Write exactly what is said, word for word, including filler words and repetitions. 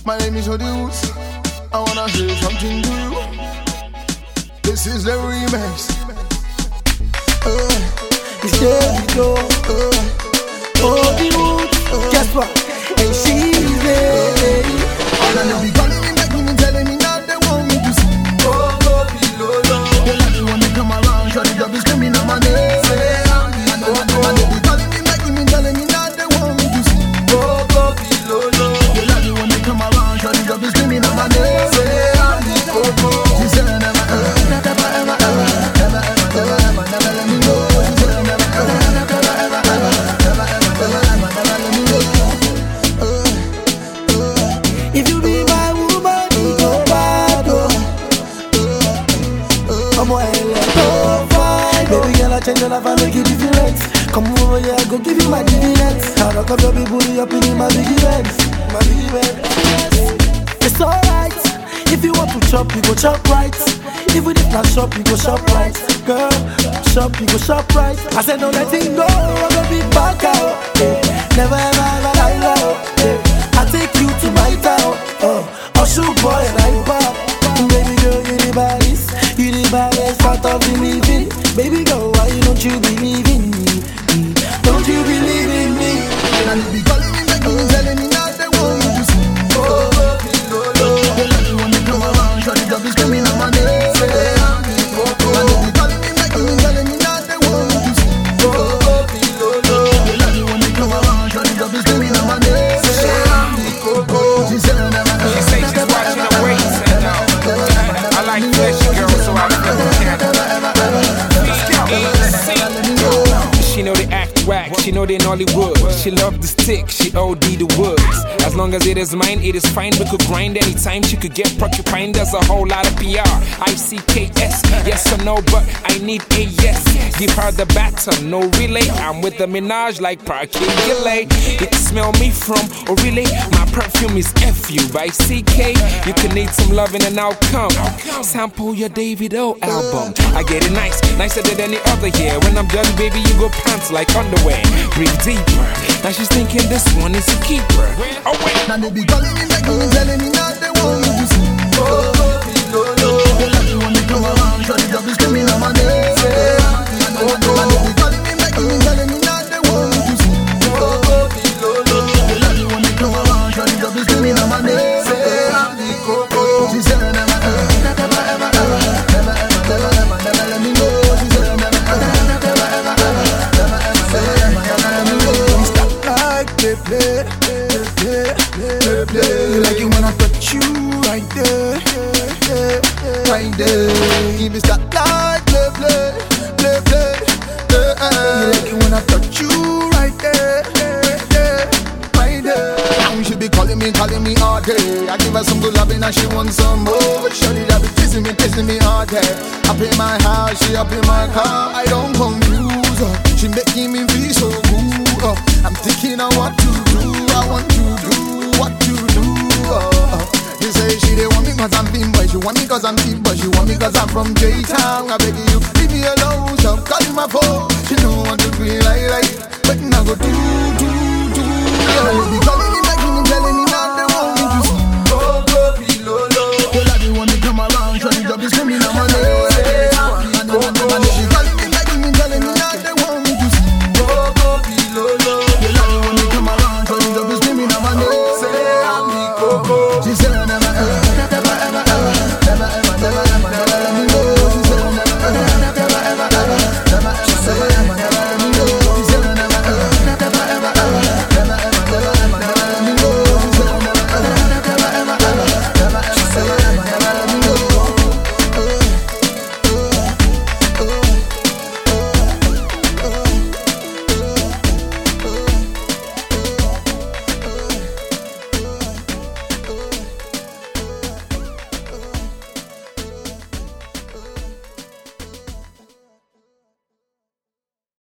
My name is Odious. I wanna say something to you. This is the remix. Uh, It's Davido. Uh, Odious. Guess what? And she's there. All of them be calling me, begging me, telling me that they want me to sing. Oh, go below, low. They like me when they come around, sure the job is screaming on my name. Say I'm the And they be calling me, begging me, telling me that they want me to sing. Oh, go below, low. They like me when they come around, sure the job is screaming on my name. Say I'm the Coco. She said never ever, never ever, ever, ever, never ever, ever, never let me go. She said never ever, never ever, ever, never ever, ever, never let me go. If you be my woman, you go bad, oh. I'm gonna let go fine. Baby girl, I change your life, I make you different. Come over here, I go give you my dividends. I rock up your big booty up in my big events. My big events. It's alright. If you want to chop, you go chop right. Even if not shop, you go shop right. Girl, shop, you go shop right. I said don't let it go, I'm gonna be back out. Yeah. Never ever ever lie low. Yeah. I take you to my town. Oh, I'll shoot boy and I pop. Baby girl, you the baddest. You the baddest part of the living. Baby girl, why don't you believe in me? Don't you believe in me? And they be calling me, begging me, telling me that they want me to sing. Oh, below, low. They like me when they come around, sure the job is screaming on my name. Say I'm the Coco. And they be calling me, begging me, telling me that they want me to sing. Oh, below, low. They like me when they come around, sure the job is screaming on my name. Say I'm the Coco. She said never ever. She say she's watching her waist and uh, I like fleshy girls, so I flip the channel. She know they act whack, she know they Nollywood. She love the stick, she O D the woods. As long as it is mine, it is fine. We could grind anytime, she could get porcupine. There's a whole lot of P R, I C K S. Yes or no, but I need a yes. Give her the baton, no relay. I'm with the Minaj like Parky Gilley. You can smell me from Orile. My perfume is F U by C K. You can need some loving and I'll come. Sample your Davido album. I get it nice, nicer than any other here. When I'm done, baby, you go pants like underwear. Breathe deeper. Now she's thinking this one is a keeper. Oh wait. Now they be calling me, begging me, telling me that they want me to sing. Oh, below, low. They like me when they come around, sure the job is screaming on my name. Say I'm the And Coco. they be calling me, begging me, telling me that they want me to sing. Oh, below, low. They like me when they come around, sure the job is screaming on my name. Say I'm the Coco. She said never ever, never ever, ever, never ever, never ever, never let me go. She said never ever, never ever, ever, never ever, never let me go. We stop like play, play, play, play, play, play. Like it when I touch you right there, right there. Give me stop like play, play, play, play. You like it when I touch you right there, right there. Now she be calling me, calling me all day. I give her some good loving and she wants some more. Shorty that be kissing me, kissing me all day. Up in my house, she up in my car. I don't confuse her. She making me feel so good. Uh, I'm thinking of what to do. I want to do what to do. Uh, uh. She say she they want me cause I'm thin, but she want me cause I'm cheap, but she want me cause I'm from J-Town. I beg you, leave me alone. Stop calling my phone. She don't want to be like like, but now go do do do. Yeah,